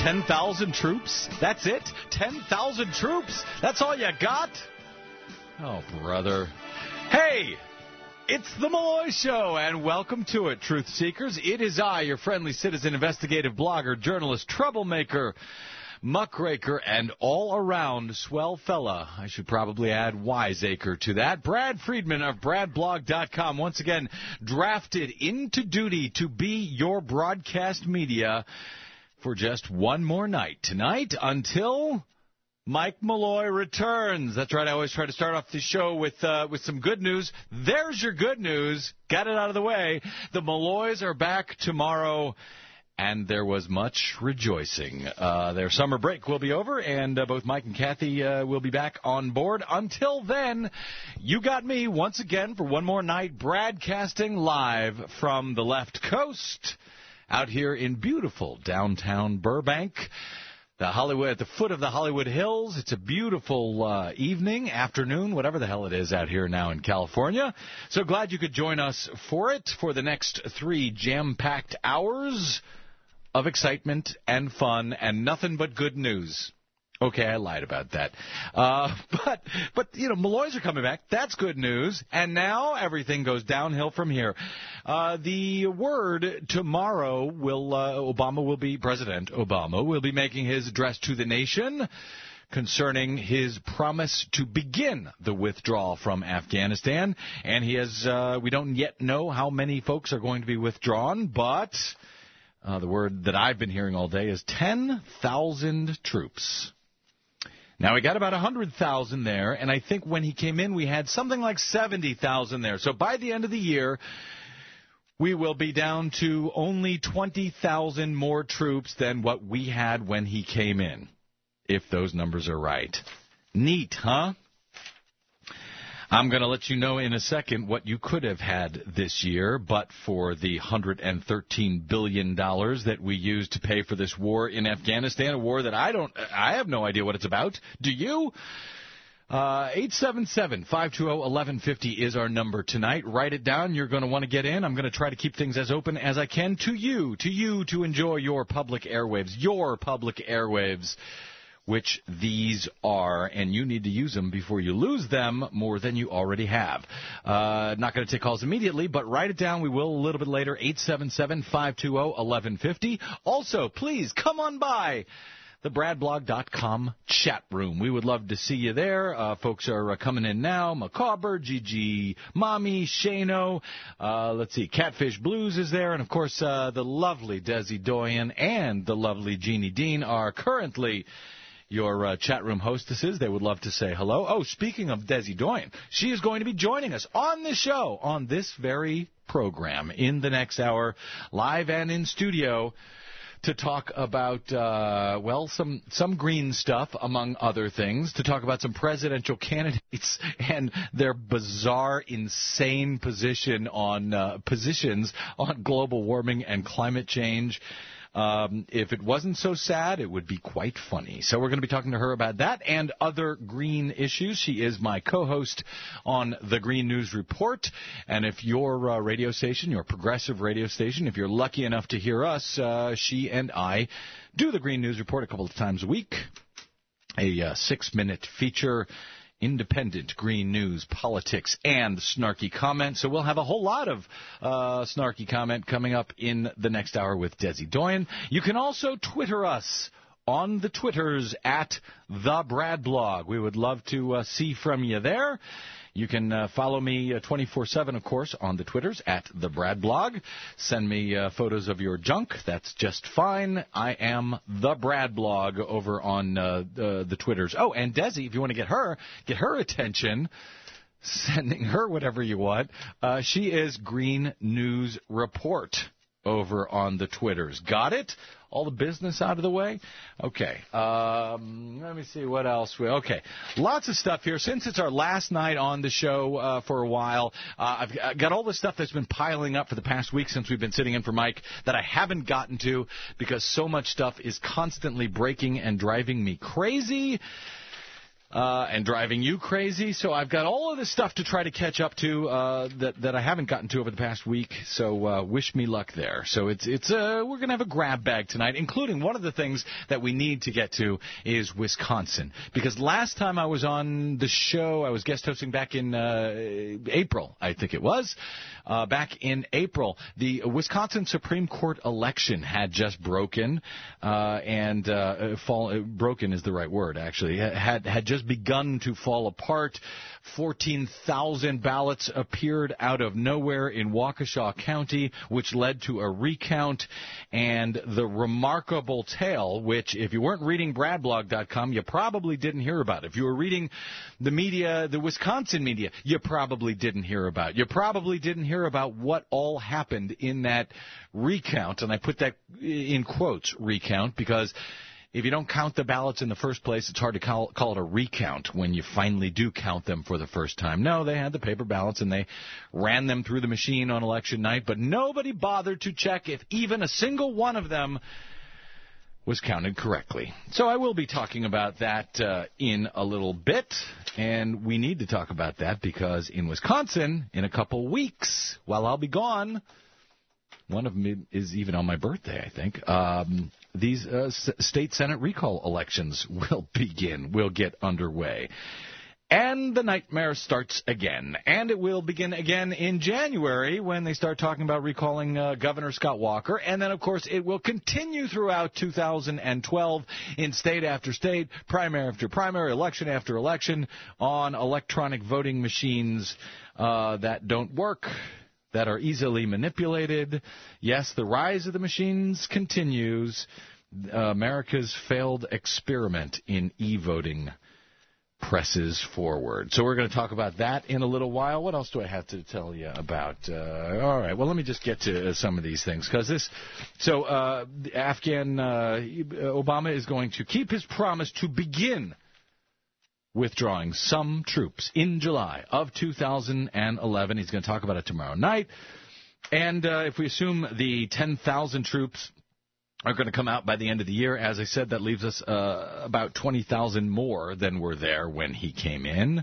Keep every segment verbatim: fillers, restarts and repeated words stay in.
ten thousand troops? That's it? ten thousand troops? That's all you got? Oh, brother. Hey, it's the Malloy Show, and welcome to it, Truth Seekers. It is I, your friendly citizen, investigative blogger, journalist, troublemaker, muckraker, and all-around swell fella. I should probably add wiseacre to that. Brad Friedman of brad blog dot com, once again drafted into duty to be your broadcast media for just one more night tonight until Mike Malloy returns. That's right. I always try to start off the show with uh, with some good news. There's your good news. Got it out of the way. The Malloys are back tomorrow, and there was much rejoicing. Uh, their summer break will be over, and uh, both Mike and Kathy uh, will be back on board. Until then, you got me once again for one more night, broadcasting live from the left coast out here in beautiful downtown Burbank. The Hollywood, at the foot of the Hollywood Hills. It's a beautiful uh, evening, afternoon, whatever the hell it is out here now in California. So glad you could join us for it for the next three jam-packed hours of excitement and fun and nothing but good news. Okay, I lied about that. Uh, but, but you know, Malloys are coming back. That's good news. And now everything goes downhill from here. Uh, the word tomorrow will, uh, Obama will be, President Obama will be making his address to the nation concerning his promise to begin the withdrawal from Afghanistan. And he has, uh, we don't yet know how many folks are going to be withdrawn, but uh, the word that I've been hearing all day is ten thousand troops. Now, we got about one hundred thousand there, and I think when he came in, we had something like seventy thousand there. So by the end of the year, we will be down to only twenty thousand more troops than what we had when he came in, if those numbers are right. Neat, huh? I'm going to let you know in a second what you could have had this year, but for the one hundred thirteen billion dollars that we used to pay for this war in Afghanistan, a war that I don't, I have no idea what it's about. Do you? Uh, eight seven seven, five two zero, one one five zero is our number tonight. Write it down. You're going to want to get in. I'm going to try to keep things as open as I can to you, to you to enjoy your public airwaves, your public airwaves, which these are, and you need to use them before you lose them more than you already have. Uh, not going to take calls immediately, but write it down. We will a little bit later, eight seven seven, five two zero, one one five zero. Also, please come on by the brad blog dot com chat room. We would love to see you there. Uh, folks are uh, coming in now. Macabre, Gigi, Mommy, Shano. Uh, let's see, Catfish Blues is there. And, of course, uh, the lovely Desi Doyen and the lovely Jeannie Dean are currently your uh, chat room hostesses. They would love to say hello. Oh, speaking of Desi Doyen, she is going to be joining us on this show, on this very program, in the next hour, live and in studio, to talk about, uh, well, some, some green stuff, among other things, to talk about some presidential candidates and their bizarre, insane position on uh, positions on global warming and climate change. Um, if it wasn't so sad, it would be quite funny. So we're going to be talking to her about that and other green issues. She is my co-host on the Green News Report. And if your uh, radio station, your progressive radio station, if you're lucky enough to hear us, uh, she and I do the Green News Report a couple of times a week, a uh, six-minute feature, independent green news, politics, and snarky comment. So we'll have a whole lot of uh, snarky comment coming up in the next hour with Desi Doyen. You can also Twitter us on the Twitters at The Brad Blog. We would love to uh, see from you there. You can uh, follow me uh, twenty-four seven, of course, on the Twitters at The Brad Blog. Send me uh, photos of your junk. That's just fine. I am The Brad Blog over on uh, the, the Twitters. Oh, and Desi, if you want to get her, get her attention, sending her whatever you want, uh, she is Green News Report over on the Twitters. Got it? All the business out of the way? Okay. Um, let me see what else. We, okay. Lots of stuff here. Since it's our last night on the show uh, for a while, uh, I've got all the stuff that's been piling up for the past week since we've been sitting in for Mike that I haven't gotten to because so much stuff is constantly breaking and driving me crazy. uh, and driving you crazy. So I've got all of this stuff to try to catch up to uh, that that I haven't gotten to over the past week. So uh, wish me luck there. So it's it's uh, we're going to have a grab bag tonight, including one of the things that we need to get to is Wisconsin. Because last time I was on the show, I was guest hosting back in uh, April, I think it was. Uh, back in April, the Wisconsin Supreme Court election had just broken, uh, and uh, fall, broken is the right word, actually, had had just begun to fall apart. fourteen thousand ballots appeared out of nowhere in Waukesha County, which led to a recount, and the remarkable tale, which if you weren't reading brad blog dot com, you probably didn't hear about. If you were reading the media, the Wisconsin media, you probably didn't hear about. You probably didn't hear about what all happened in that recount, and I put that in quotes, recount, because if you don't count the ballots in the first place, it's hard to call, call it a recount when you finally do count them for the first time. No, they had the paper ballots, and they ran them through the machine on election night, but nobody bothered to check if even a single one of them was counted correctly. So I will be talking about that uh, in a little bit, and we need to talk about that because in Wisconsin, in a couple weeks, while I'll be gone, one of them is even on my birthday, I think, um, these uh, s- state Senate recall elections will begin, will get underway. And the nightmare starts again. And it will begin again in January when they start talking about recalling uh, Governor Scott Walker. And then, of course, it will continue throughout two thousand twelve in state after state, primary after primary, election after election, on electronic voting machines uh, that don't work, that are easily manipulated. Yes, the rise of the machines continues. Uh, America's failed experiment in e-voting presses forward. So we're going to talk about that in a little while. What else do I have to tell you about? Uh, all right, well, let me just get to uh, some of these things. Because this, so uh, Afghan uh, Obama is going to keep his promise to begin withdrawing some troops in July of two thousand eleven. He's going to talk about it tomorrow night. And uh, if we assume the ten thousand troops are going to come out by the end of the year, as I said, that leaves us uh, about twenty thousand more than were there when he came in.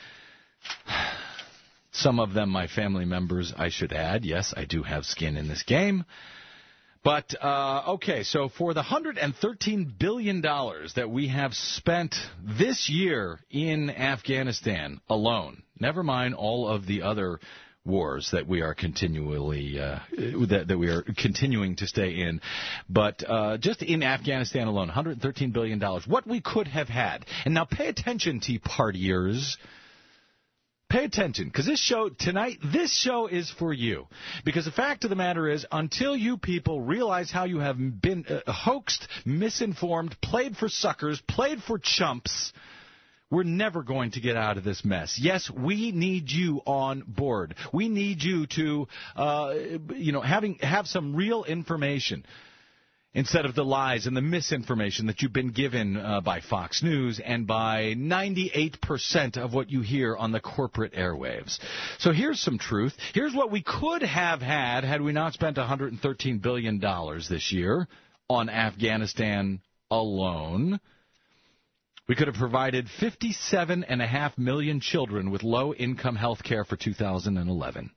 Some of them my family members, I should add. Yes, I do have skin in this game. But, uh, okay, so for the one hundred thirteen billion dollars that we have spent this year in Afghanistan alone, never mind all of the other wars that we are continually uh, that, that we are continuing to stay in, but uh, just in Afghanistan alone, one hundred thirteen billion dollars, what we could have had. And now pay attention, Tea Partiers. Pay attention, because this show tonight, this show is for you. Because the fact of the matter is, until you people realize how you have been uh, hoaxed, misinformed, played for suckers, played for chumps, we're never going to get out of this mess. Yes, we need you on board. We need you to, uh, you know, having have some real information instead of the lies and the misinformation that you've been given uh, by Fox News and by ninety-eight percent of what you hear on the corporate airwaves. So here's some truth. Here's what we could have had had we not spent one hundred thirteen billion dollars this year on Afghanistan alone. We could have provided fifty-seven point five million children with low-income health care for two thousand eleven.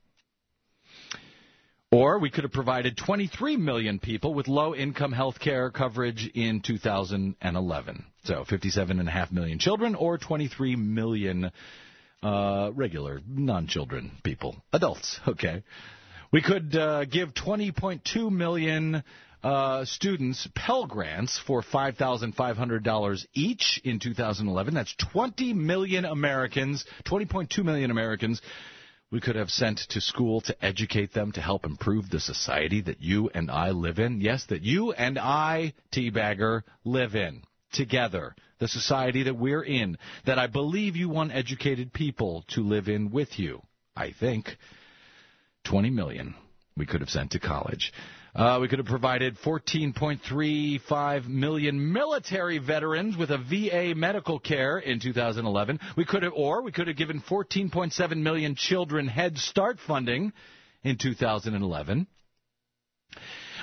Or we could have provided twenty-three million people with low-income health care coverage in two thousand eleven. So fifty-seven point five million children or twenty-three million uh, regular, non-children people, adults, okay. We could uh, give twenty point two million Uh, students Pell Grants for five thousand five hundred dollars each in two thousand eleven. That's twenty million Americans, twenty point two million Americans we could have sent to school to educate them to help improve the society that you and I live in. Yes, that you and I, Teabagger, live in together. The society that we're in, that I believe you want educated people to live in with you. I think twenty million we could have sent to college. Uh, we could have provided fourteen point three five million military veterans with a V A medical care in two thousand eleven. We could have, or we could have given fourteen point seven million children Head Start funding in two thousand eleven.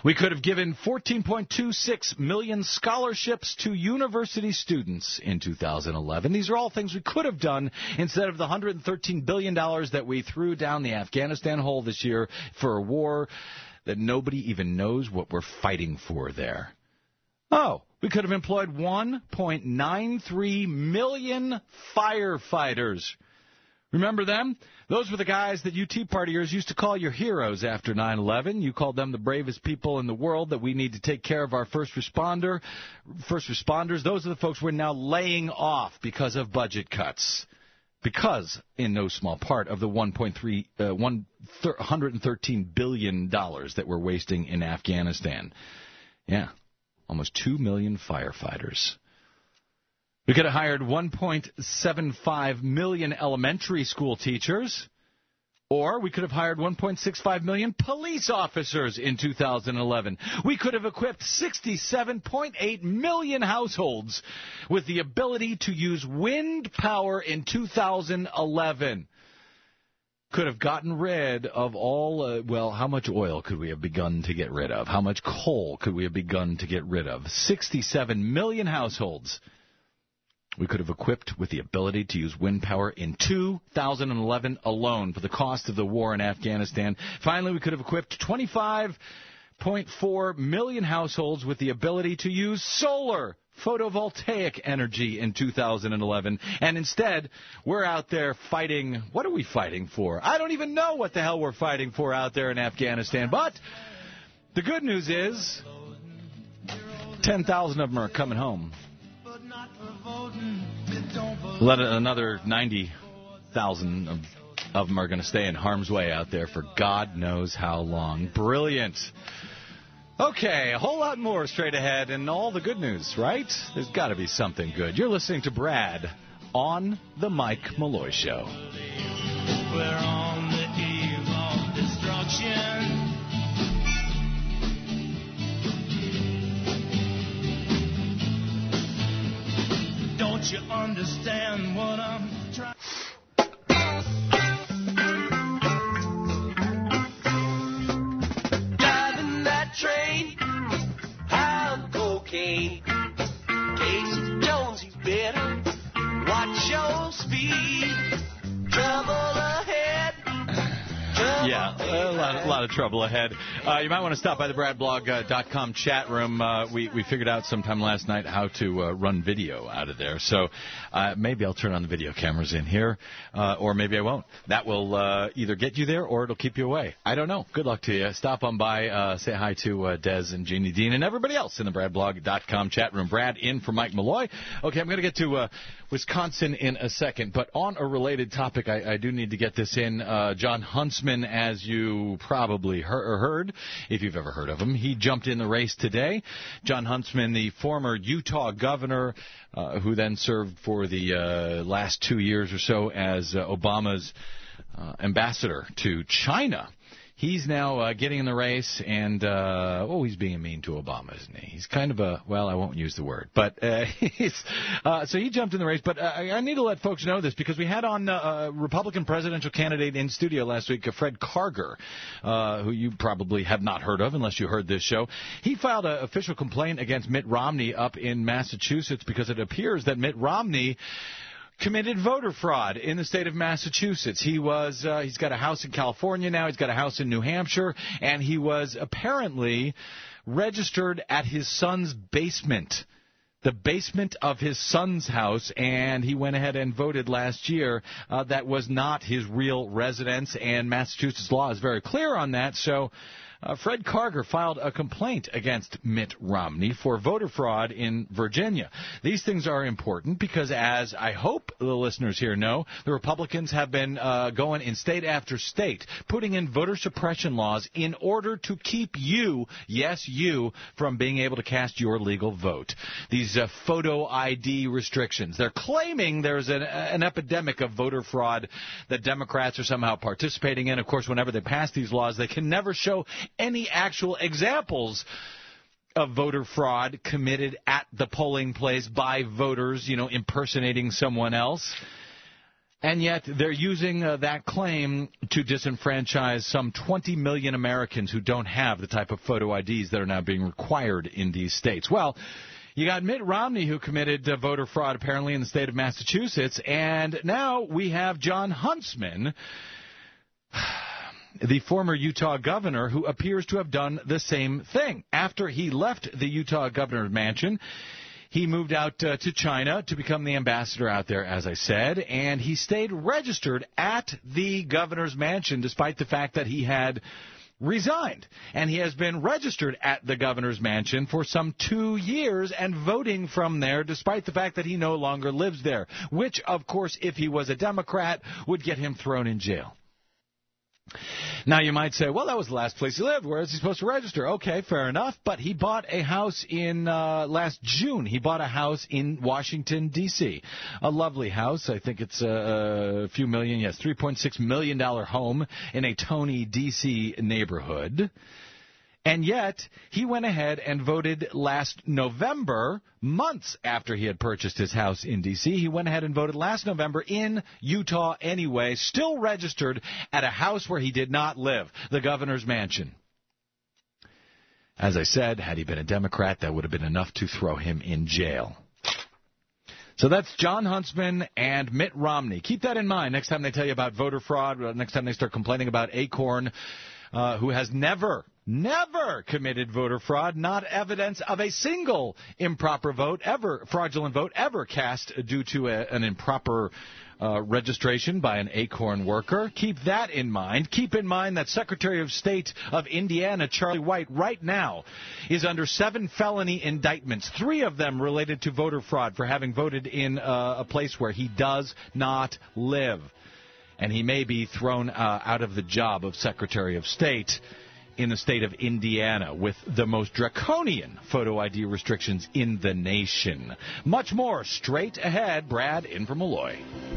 We could have given fourteen point two six million scholarships to university students in two thousand eleven. These are all things we could have done instead of the one hundred thirteen billion dollars that we threw down the Afghanistan hole this year for a war that nobody even knows what we're fighting for there. Oh, we could have employed one point nine three million firefighters. Remember them? Those were the guys that you Tea Partiers used to call your heroes after nine eleven. You called them the bravest people in the world, that we need to take care of our first responder, first responders. Those are the folks we're now laying off because of budget cuts. Because, in no small part, of the one point three, uh, one hundred thirteen billion dollars that we're wasting in Afghanistan. Yeah, almost two million firefighters. We could have hired one point seven five million elementary school teachers, or we could have hired one point six five million police officers in two thousand eleven. We could have equipped sixty-seven point eight million households with the ability to use wind power in two thousand eleven. Could have gotten rid of all, uh, well, how much oil could we have begun to get rid of? How much coal could we have begun to get rid of? sixty-seven million households we could have equipped with the ability to use wind power in two thousand eleven alone for the cost of the war in Afghanistan. Finally, we could have equipped twenty-five point four million households with the ability to use solar photovoltaic energy in two thousand eleven. And instead, we're out there fighting. What are we fighting for? I don't even know what the hell we're fighting for out there in Afghanistan. But the good news is ten thousand of them are coming home. Let another ninety thousand of, of them are going to stay in harm's way out there for God knows how long. Brilliant. Okay, a whole lot more straight ahead and all the good news, right? There's got to be something good. You're listening to Brad on the Mike Malloy Show. We're on the eve of destruction. Don't you understand what I'm trying? Driving that train, high on cocaine. Casey Jones, you better watch your speed. Trouble ahead. Trouble Yeah, a lot, a lot of trouble ahead. Uh, you might want to stop by the brad blog dot com chat room. Uh, we, we figured out sometime last night how to uh, run video out of there. So uh, maybe I'll turn on the video cameras in here, uh, or maybe I won't. That will uh, either get you there or it'll keep you away. I don't know. Good luck to you. Stop on by, uh, say hi to uh, Des and Jeannie Dean and everybody else in the brad blog dot com chat room. Brad in for Mike Malloy. Okay, I'm going to get to uh, Wisconsin in a second, but on a related topic, I, I do need to get this in. Uh, Jon Huntsman, as you probably heard, heard, if you've ever heard of him, he jumped in the race today. Jon Huntsman, the former Utah governor, uh, who then served for the uh, last two years or so as uh, Obama's uh, ambassador to China. He's now uh, getting in the race, and, uh, oh, he's being mean to Obama, isn't he? He's kind of a, well, I won't use the word. But uh, he's, uh, so he jumped in the race. But uh, I need to let folks know this, because we had on uh, a Republican presidential candidate in studio last week, uh, Fred Karger, uh, who you probably have not heard of unless you heard this show. He filed an official complaint against Mitt Romney up in Massachusetts because it appears that Mitt Romney committed voter fraud in the state of Massachusetts. He was, uh, he's got a house in California now. He's got a house in New Hampshire, and he was apparently registered at his son's basement, the basement of his son's house, and he went ahead and voted last year. Uh, that was not his real residence, and Massachusetts law is very clear on that. So Uh, Fred Karger filed a complaint against Mitt Romney for voter fraud in Virginia. These things are important because, as I hope the listeners here know, the Republicans have been uh, going in state after state, putting in voter suppression laws in order to keep you, yes, you, from being able to cast your legal vote. These uh, photo I D restrictions. They're claiming there's an, an epidemic of voter fraud that Democrats are somehow participating in. Of course, whenever they pass these laws, they can never show any actual examples of voter fraud committed at the polling place by voters, you know, impersonating someone else. And yet they're using uh, that claim to disenfranchise some twenty million Americans who don't have the type of photo I Ds that are now being required in these states. Well, you got Mitt Romney, who committed uh, voter fraud apparently in the state of Massachusetts, and now we have Jon Huntsman, the former Utah governor, who appears to have done the same thing. After he left the Utah governor's mansion, he moved out uh, to China to become the ambassador out there, as I said, and he stayed registered at the governor's mansion despite the fact that he had resigned. And he has been registered at the governor's mansion for some two years and voting from there despite the fact that he no longer lives there, which, of course, if he was a Democrat, would get him thrown in jail. Now, you might say, well, that was the last place he lived. Where is he supposed to register? Okay, fair enough. But he bought a house in uh, last June. He bought a house in Washington, D C A lovely house. I think it's a, a few million, yes, three point six million dollars home in a Tony, D C neighborhood. And yet, he went ahead and voted last November, months after he had purchased his house in D C He went ahead and voted last November in Utah anyway, still registered at a house where he did not live, the governor's mansion. As I said, had he been a Democrat, that would have been enough to throw him in jail. So that's Jon Huntsman and Mitt Romney. Keep that in mind next time they tell you about voter fraud, next time they start complaining about Acorn, uh, who has never... Never committed voter fraud, not evidence of a single improper vote, ever, fraudulent vote, ever cast due to a, an improper uh, registration by an Acorn worker. Keep that in mind. Keep in mind that Secretary of State of Indiana, Charlie White, right now is under seven felony indictments, three of them related to voter fraud for having voted in uh, a place where he does not live. And he may be thrown uh, out of the job of Secretary of State in the state of Indiana with the most draconian photo I D restrictions in the nation. Much more straight ahead. Brad in from Malloy.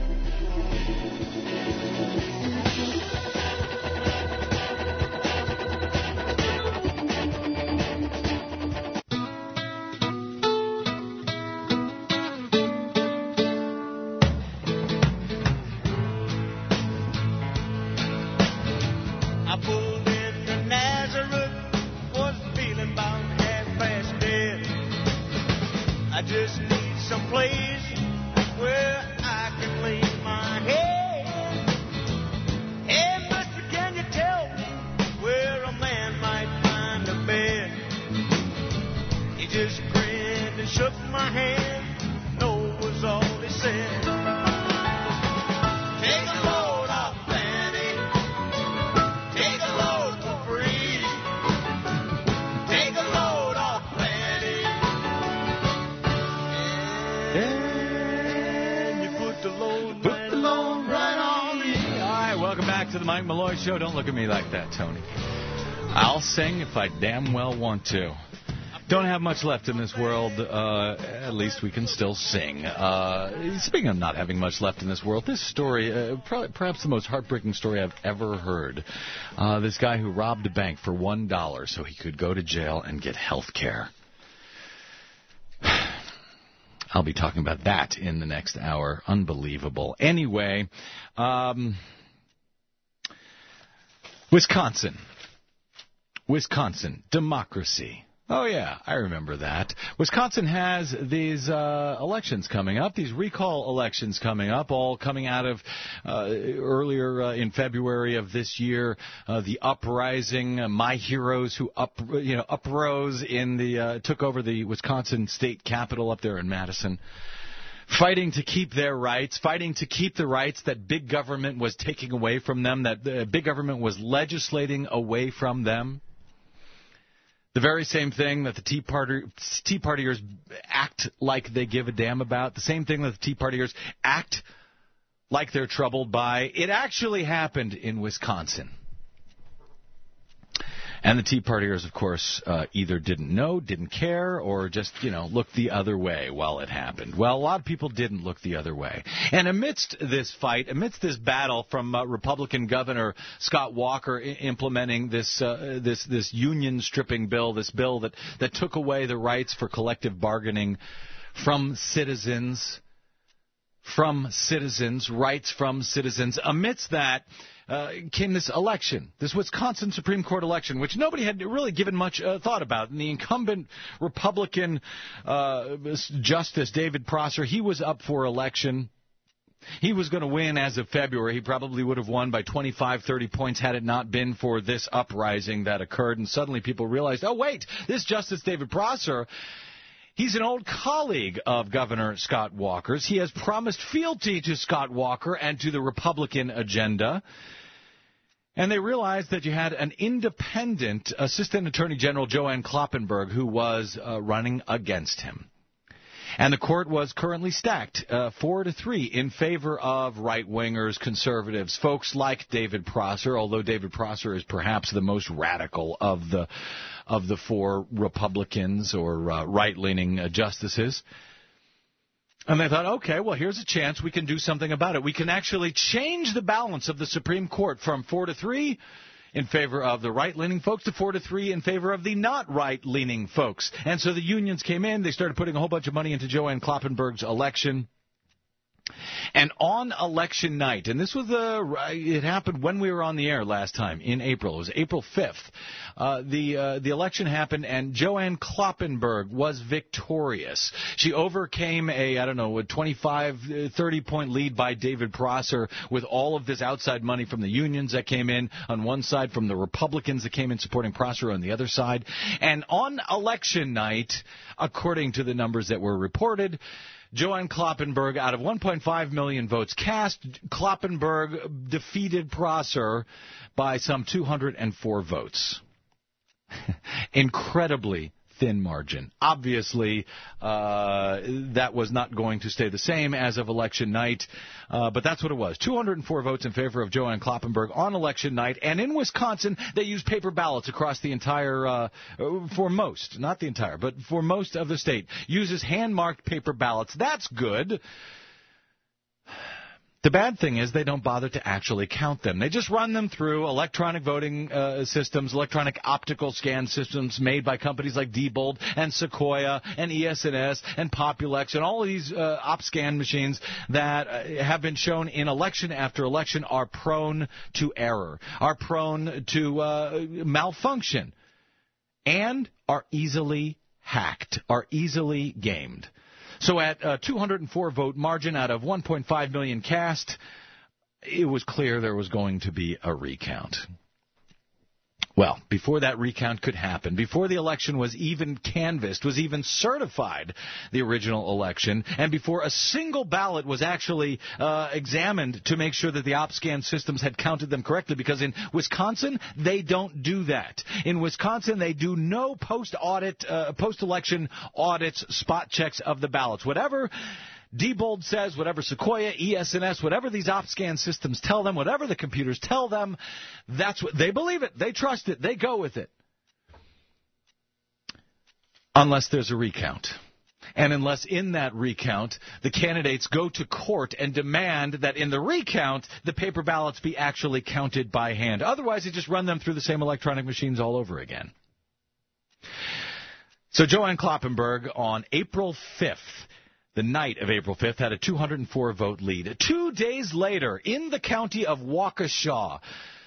Just need some place where I can lay my head. Hey, mister, can you tell me where a man might find a bed? He just grinned and shook my hand. No was all he said. Take a load off, Fanny. Take a load for free. Take a load off, Fanny. And you put the load, put the load right on me. All right, welcome back to the Mike Malloy Show. Don't look at me like that, Tony. I'll sing if I damn well want to. Don't have much left in this world. Uh, at least we can still sing. Uh, speaking of not having much left in this world, this story, uh, probably, perhaps the most heartbreaking story I've ever heard. Uh, this guy who robbed a bank for one dollar so he could go to jail and get health care. I'll be talking about that in the next hour. Unbelievable. Anyway, um, Wisconsin. Wisconsin. Democracy. Oh, yeah, I remember that. Wisconsin has these uh, elections coming up, these recall elections coming up, all coming out of uh, earlier uh, in February of this year, uh, the uprising, uh, my heroes who up, you know, uprose in the, uh, took over the Wisconsin state capitol up there in Madison, fighting to keep their rights, fighting to keep the rights that big government was taking away from them, that the big government was legislating away from them. The very same thing that the Tea Party, Tea Partiers act like they give a damn about, the same thing that the Tea Partiers act like they're troubled by, it actually happened in Wisconsin. And the Tea Partiers, of course, uh, either didn't know, didn't care, or just, you know, looked the other way while it happened. Well, a lot of people didn't look the other way. And amidst this fight, amidst this battle from uh, Republican Governor Scott Walker I- implementing this uh, this this union stripping bill, this bill that, that took away the rights for collective bargaining from citizens, from citizens, rights from citizens. Amidst that uh, came this election, this Wisconsin Supreme Court election, which nobody had really given much uh, thought about. And the incumbent Republican uh, Justice David Prosser, he was up for election. He was going to win as of February. He probably would have won by twenty-five, thirty points had it not been for this uprising that occurred. And suddenly people realized, oh, wait, this Justice David Prosser, he's an old colleague of Governor Scott Walker's. He has promised fealty to Scott Walker and to the Republican agenda. And they realized that you had an independent Assistant Attorney General, Joanne Kloppenburg, who was uh, running against him. And the court was currently stacked uh, four to three in favor of right-wingers, conservatives, folks like David Prosser, although David Prosser is perhaps the most radical of the of the four Republicans or uh, right-leaning uh, justices. And they thought, okay, well, here's a chance we can do something about it. We can actually change the balance of the Supreme Court from four to three in favor of the right-leaning folks to four to three in favor of the not right-leaning folks. And so the unions came in. They started putting a whole bunch of money into Joanne Kloppenburg's election. And on election night, and this was the, it happened when we were on the air last time in April. It was April fifth. Uh, the uh, the election happened, and Joanne Kloppenburg was victorious. She overcame a, I don't know, a twenty-five, thirty point lead by David Prosser with all of this outside money from the unions that came in on one side, from the Republicans that came in supporting Prosser on the other side. And on election night, according to the numbers that were reported, Joanne Kloppenburg, out of one point five million votes cast, Kloppenburg defeated Prosser by some two hundred four votes. Incredibly thin margin. Obviously, uh, that was not going to stay the same as of election night, uh, but that's what it was. two hundred four votes in favor of Joanne Kloppenburg on election night, and in Wisconsin, they used paper ballots across the entire, uh, for most, not the entire, but for most of the state, uses hand-marked paper ballots. That's good. The bad thing is they don't bother to actually count them. They just run them through electronic voting uh, systems, electronic optical scan systems made by companies like Diebold and Sequoia and E S N S and Populex and all of these uh, OpScan machines that uh, have been shown in election after election are prone to error, are prone to uh, malfunction, and are easily hacked, are easily gamed. So at a two hundred four vote margin out of one point five million cast, it was clear there was going to be a recount. Well, before that recount could happen, before the election was even canvassed, was even certified, the original election, and before a single ballot was actually uh, examined to make sure that the OpScan systems had counted them correctly, because in Wisconsin, they don't do that. In Wisconsin, they do no post-audit, uh, post-election audits, spot checks of the ballots. Whatever Diebold says, whatever Sequoia, E S N S, whatever these OpScan systems tell them, whatever the computers tell them, that's what they believe it. They trust it. They go with it. Unless there's a recount. And unless in that recount, the candidates go to court and demand that in the recount, the paper ballots be actually counted by hand. Otherwise, they just run them through the same electronic machines all over again. So Joanne Kloppenburg on April fifth, the night of April fifth, had a two hundred four vote lead. Two days later, in the county of Waukesha,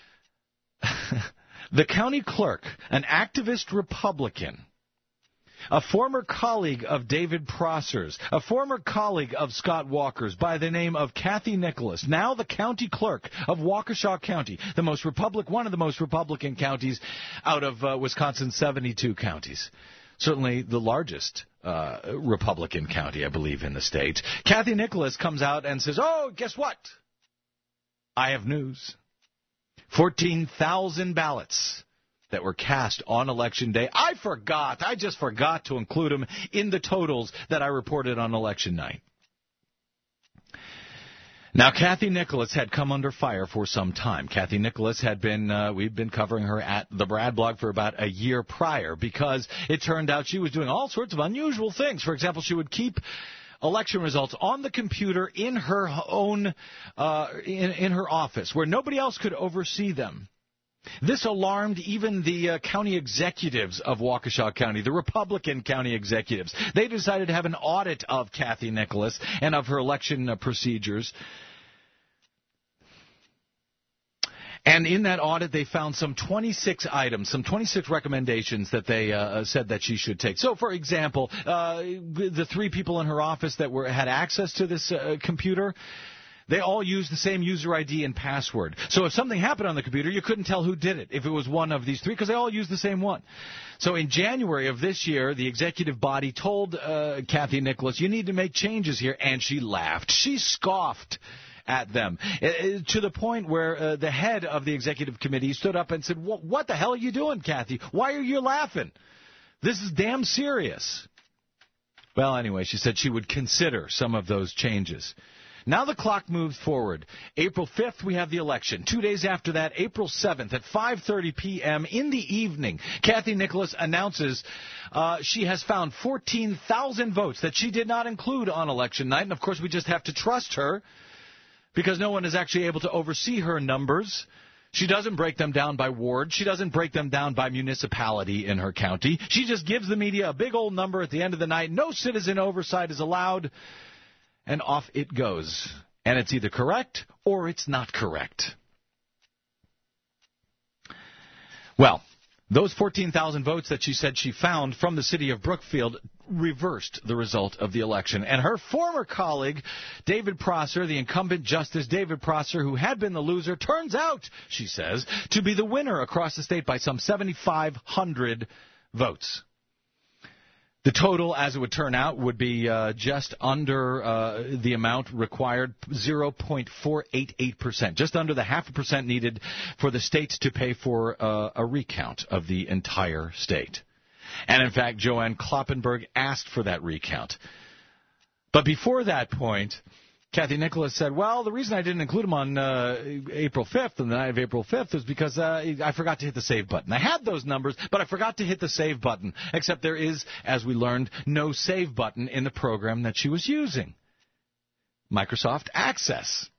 the county clerk, an activist Republican, a former colleague of David Prosser's, a former colleague of Scott Walker's by the name of Kathy Nicholas, now the county clerk of Waukesha County, the most Republic, one of the most Republican counties out of uh, Wisconsin's seventy-two counties. Certainly the largest uh, Republican county, I believe, in the state. Kathy Nicholas comes out and says, oh, guess what? I have news. fourteen thousand ballots that were cast on Election Day. I forgot. I just forgot to include them in the totals that I reported on election night. Now, Kathy Nicholas had come under fire for some time. Kathy Nicholas had been, uh, we've been covering her at the Brad blog for about a year prior, because it turned out she was doing all sorts of unusual things. For example, she would keep election results on the computer in her own, uh, in, in her office, where nobody else could oversee them. This alarmed even the uh, county executives of Waukesha County, the Republican county executives. They decided to have an audit of Kathy Nicholas and of her election uh, procedures. And in that audit, they found some twenty-six items, some twenty-six recommendations that they uh, said that she should take. So, for example, uh, the three people in her office that were had access to this uh, computer, they all used the same user I D and password. So if something happened on the computer, you couldn't tell who did it if it was one of these three, because they all used the same one. So in January of this year, the executive body told uh, Kathy Nicholas, you need to make changes here, and she laughed. She scoffed at them, uh, to the point where uh, the head of the executive committee stood up and said, what the hell are you doing, Kathy? Why are you laughing? This is damn serious. Well, anyway, she said she would consider some of those changes. Now the clock moves forward. April fifth, we have the election. Two days after that, April seventh, at five thirty p.m. in the evening, Kathy Nicholas announces uh, she has found fourteen thousand votes that she did not include on election night. And, of course, we just have to trust her, because no one is actually able to oversee her numbers. She doesn't break them down by ward. She doesn't break them down by municipality in her county. She just gives the media a big old number at the end of the night. No citizen oversight is allowed, and off it goes. And it's either correct or it's not correct. Well, those fourteen thousand votes that she said she found from the city of Brookfield reversed the result of the election. And her former colleague, David Prosser, the incumbent Justice David Prosser, who had been the loser, turns out, she says, to be the winner across the state by some seventy-five hundred votes. The total, as it would turn out, would be uh, just under uh, the amount required, zero point four eight eight percent, just under the half a percent needed for the state to pay for uh, a recount of the entire state. And, in fact, Joanne Kloppenberg asked for that recount. But before that point, Kathy Nicholas said, well, the reason I didn't include him on uh, April fifth, on the night of April fifth, is because uh, I forgot to hit the save button. I had those numbers, but I forgot to hit the save button, except there is, as we learned, no save button in the program that she was using, Microsoft Access.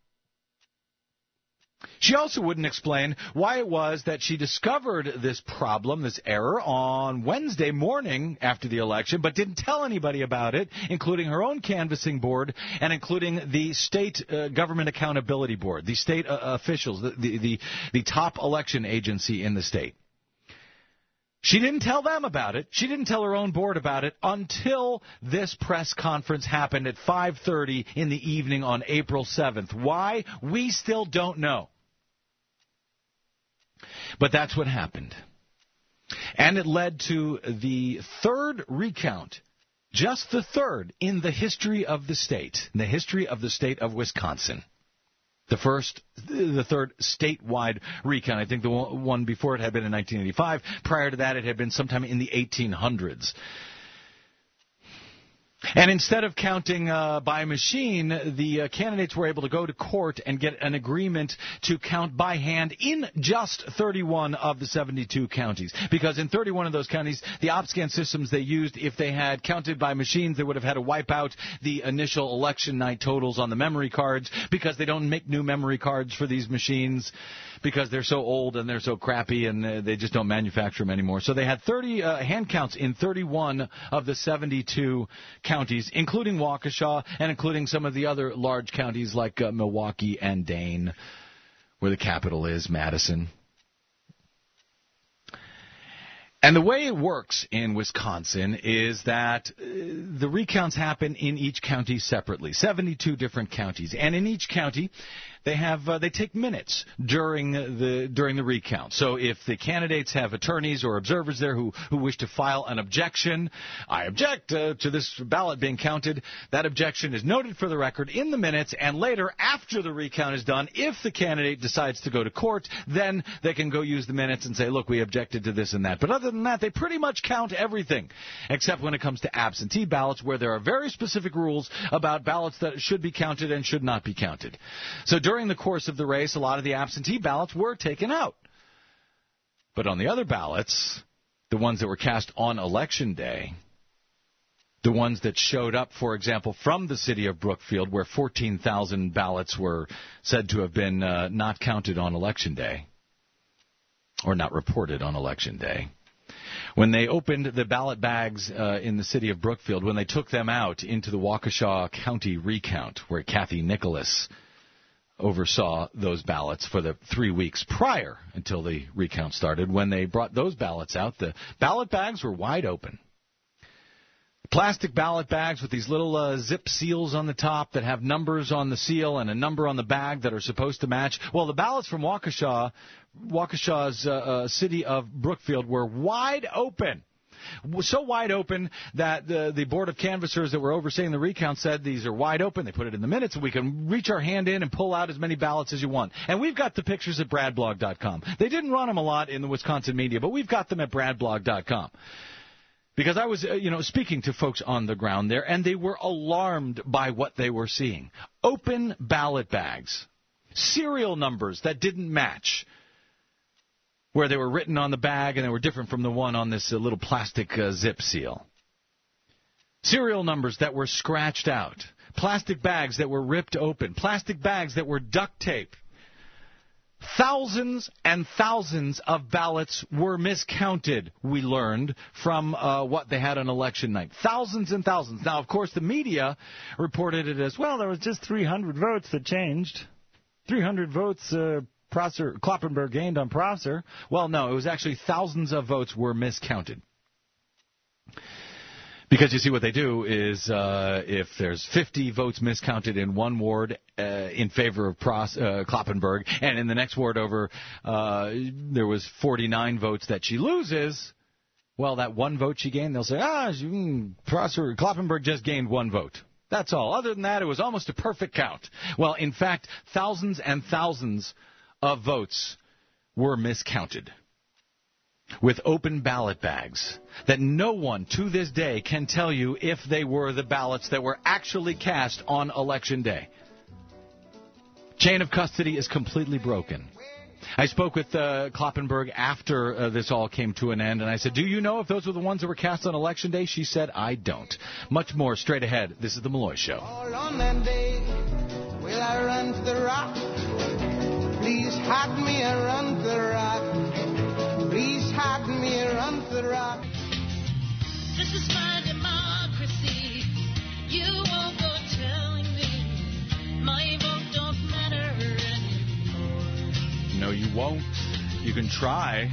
She also wouldn't explain why it was that she discovered this problem, this error, on Wednesday morning after the election, but didn't tell anybody about it, including her own canvassing board and including the state uh, government accountability board, the state uh, officials, the, the, the, the top election agency in the state. She didn't tell them about it. She didn't tell her own board about it until this press conference happened at five thirty in the evening on April seventh. Why? We still don't know. But that's what happened. And it led to the third recount, just the third, in the history of the state, in the history of the state of Wisconsin. The first, the third statewide recount. I think the one before it had been in nineteen eighty-five. Prior to that, it had been sometime in the eighteen hundreds. And instead of counting uh, by machine, the uh, candidates were able to go to court and get an agreement to count by hand in just thirty-one of the seventy-two counties. Because in thirty-one of those counties, the OpScan systems they used, if they had counted by machines, they would have had to wipe out the initial election night totals on the memory cards, because they don't make new memory cards for these machines, because they're so old and they're so crappy and uh, they just don't manufacture them anymore. So they had thirty uh, hand counts in thirty-one of the seventy-two counties, including Waukesha and including some of the other large counties like uh, Milwaukee and Dane, where the capital is, Madison. And the way it works in Wisconsin is that uh, the recounts happen in each county separately, seventy-two different counties. And in each county, they have uh, they take minutes during the during the recount. So if the candidates have attorneys or observers there who, who wish to file an objection, I object uh, to this ballot being counted, that objection is noted for the record in the minutes, and later, after the recount is done, if the candidate decides to go to court, then they can go use the minutes and say, look, we objected to this and that. But other than that, they pretty much count everything, except when it comes to absentee ballots, where there are very specific rules about ballots that should be counted and should not be counted. So during the course of the race, a lot of the absentee ballots were taken out. But on the other ballots, the ones that were cast on Election Day, the ones that showed up, for example, from the city of Brookfield, where fourteen thousand ballots were said to have been uh, not counted on Election Day, or not reported on Election Day. When they opened the ballot bags uh, in the city of Brookfield, when they took them out into the Waukesha County recount, where Kathy Nicholas oversaw those ballots for the three weeks prior until the recount started, when they brought those ballots out, the ballot bags were wide open. Plastic ballot bags with these little uh, zip seals on the top that have numbers on the seal and a number on the bag that are supposed to match. Well, the ballots from Waukesha, Waukesha's uh, uh, city of Brookfield were wide open. So wide open that the, the board of canvassers that were overseeing the recount said these are wide open. They put it in the minutes, and we can reach our hand in and pull out as many ballots as you want. And we've got the pictures at brad blog dot com. They didn't run them a lot in the Wisconsin media, but we've got them at brad blog dot com. Because I was, uh, you know, speaking to folks on the ground there, and they were alarmed by what they were seeing. Open ballot bags, serial numbers that didn't match, where they were written on the bag and they were different from the one on this uh, little plastic uh, zip seal. Serial numbers that were scratched out. Plastic bags that were ripped open. Plastic bags that were duct taped. Thousands and thousands of ballots were miscounted, we learned, from uh, what they had on election night. Thousands and thousands. Now, of course, the media reported it as, well, there was just three hundred votes that changed. three hundred votes uh, Prosser, Kloppenberg gained on Prosser. Well, no, it was actually thousands of votes were miscounted. Because you see what they do is uh, if there's fifty votes miscounted in one ward uh, in favor of Pros, uh, Kloppenberg, and in the next ward over uh, there was forty-nine votes that she loses, well, that one vote she gained, they'll say, ah, she, mm, Prosser, Kloppenberg just gained one vote. That's all. Other than that, it was almost a perfect count. Well, in fact, thousands and thousands of votes were miscounted with open ballot bags that no one to this day can tell you if they were the ballots that were actually cast on Election Day. Chain of custody is completely broken. I spoke with uh, Kloppenberg after uh, this all came to an end, and I said, do you know if those were the ones that were cast on Election Day? She said, I don't. Much more straight ahead. This is The Malloy Show. All on that day, will I run to the rock? Please hide me and run to the rock. Please hide me and run to the rock. This is my democracy. You won't go telling me my vote don't matter anymore. No, you won't. You can try.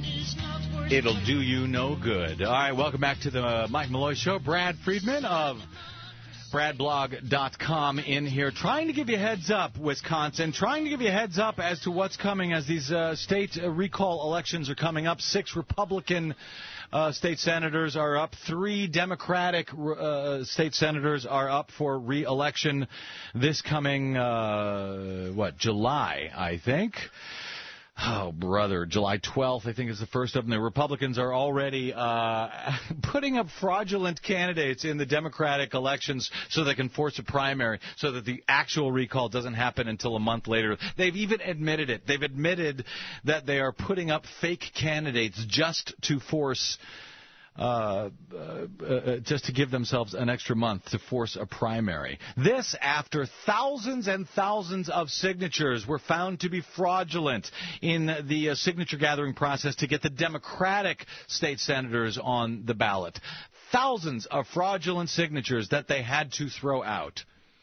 It'll do you no good. All right, welcome back to the uh, Mike Malloy Show. Brad Friedman of brad blog dot com in here, trying to give you a heads up, Wisconsin, trying to give you a heads up as to what's coming as these uh, state uh, recall elections are coming up. Six Republican uh, state senators are up. Three Democratic uh, state senators are up for re-election this coming, uh, what, July, I think. Oh, brother, July twelfth, I think, is the first of them. The Republicans are already uh, putting up fraudulent candidates in the Democratic elections so they can force a primary, so that the actual recall doesn't happen until a month later. They've even admitted it. They've admitted that they are putting up fake candidates just to force Uh, uh, uh, just to give themselves an extra month to force a primary. This after thousands and thousands of signatures were found to be fraudulent in the uh, signature gathering process to get the Democratic state senators on the ballot. Thousands of fraudulent signatures that they had to throw out.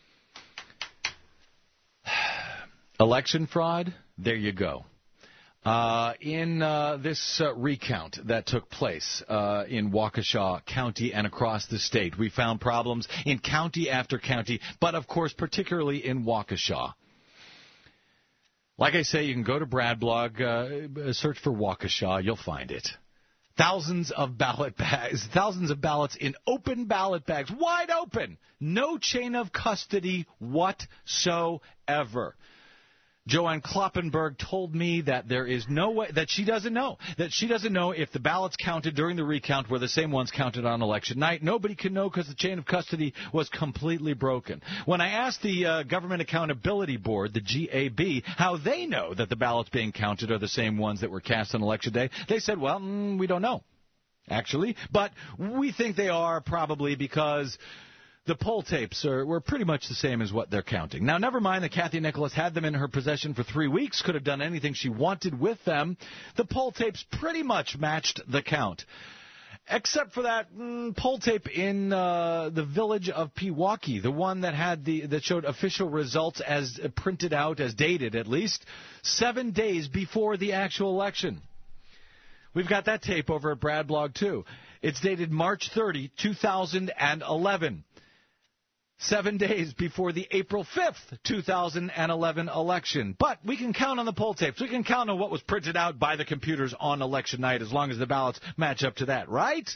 Election fraud? There you go. Uh, in uh, this uh, recount that took place uh, in Waukesha County and across the state, we found problems in county after county, but, of course, particularly in Waukesha. Like I say, you can go to Brad Blog, uh, search for Waukesha, you'll find it. Thousands of ballot bags, thousands of ballots in open ballot bags, wide open, no chain of custody whatsoever. Joanne Kloppenberg told me that there is no way, that she doesn't know, that she doesn't know if the ballots counted during the recount were the same ones counted on election night. Nobody can know because the chain of custody was completely broken. When I asked the uh, Government Accountability Board, the G A B, how they know that the ballots being counted are the same ones that were cast on election day, they said, well, mm, we don't know, actually. But we think they are probably because The poll tapes are, were pretty much the same as what they're counting. Now, never mind that Kathy Nicholas had them in her possession for three weeks, could have done anything she wanted with them. The poll tapes pretty much matched the count. Except for that mm, poll tape in uh, the village of Pewaukee, the one that had the that showed official results as printed out, as dated at least, seven days before the actual election. We've got that tape over at Brad Blog, too. It's dated March thirtieth, two thousand eleven. Seven days before the April fifth, two thousand eleven election. But we can count on the poll tapes. We can count on what was printed out by the computers on election night as long as the ballots match up to that, right?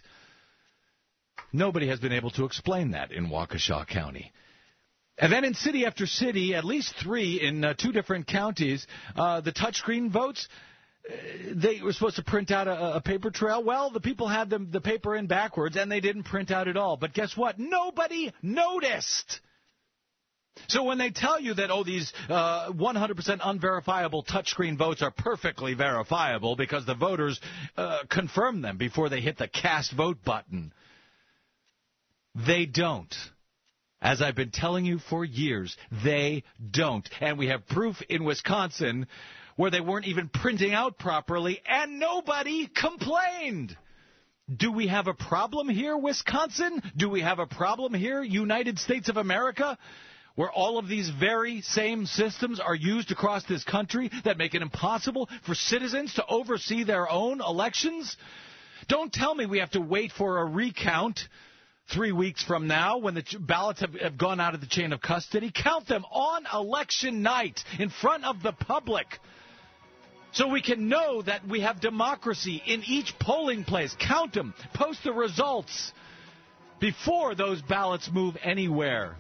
Nobody has been able to explain that in Waukesha County. And then in city after city, at least three in uh, two different counties, uh, the touchscreen votes, they were supposed to print out a, a paper trail. Well, the people had them, the paper in backwards, and they didn't print out at all. But guess what? Nobody noticed. So when they tell you that, oh, these uh, one hundred percent unverifiable touchscreen votes are perfectly verifiable because the voters uh, confirm them before they hit the cast vote button, they don't. As I've been telling you for years, they don't. And we have proof in Wisconsin where they weren't even printing out properly, and nobody complained. Do we have a problem here, Wisconsin? Do we have a problem here, United States of America, where all of these very same systems are used across this country that make it impossible for citizens to oversee their own elections? Don't tell me we have to wait for a recount three weeks from now when the ballots have, have gone out of the chain of custody. Count them on election night in front of the public, so we can know that we have democracy in each polling place. Count them. Post the results before those ballots move anywhere.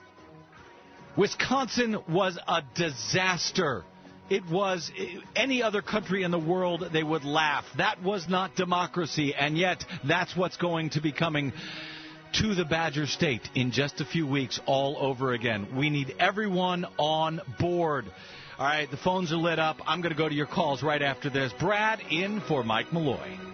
Wisconsin was a disaster. It was any other country in the world, they would laugh. That was not democracy, and yet that's what's going to be coming to the Badger State in just a few weeks all over again. We need everyone on board. All right, the phones are lit up. I'm going to go to your calls right after this. Brad in for Mike Malloy.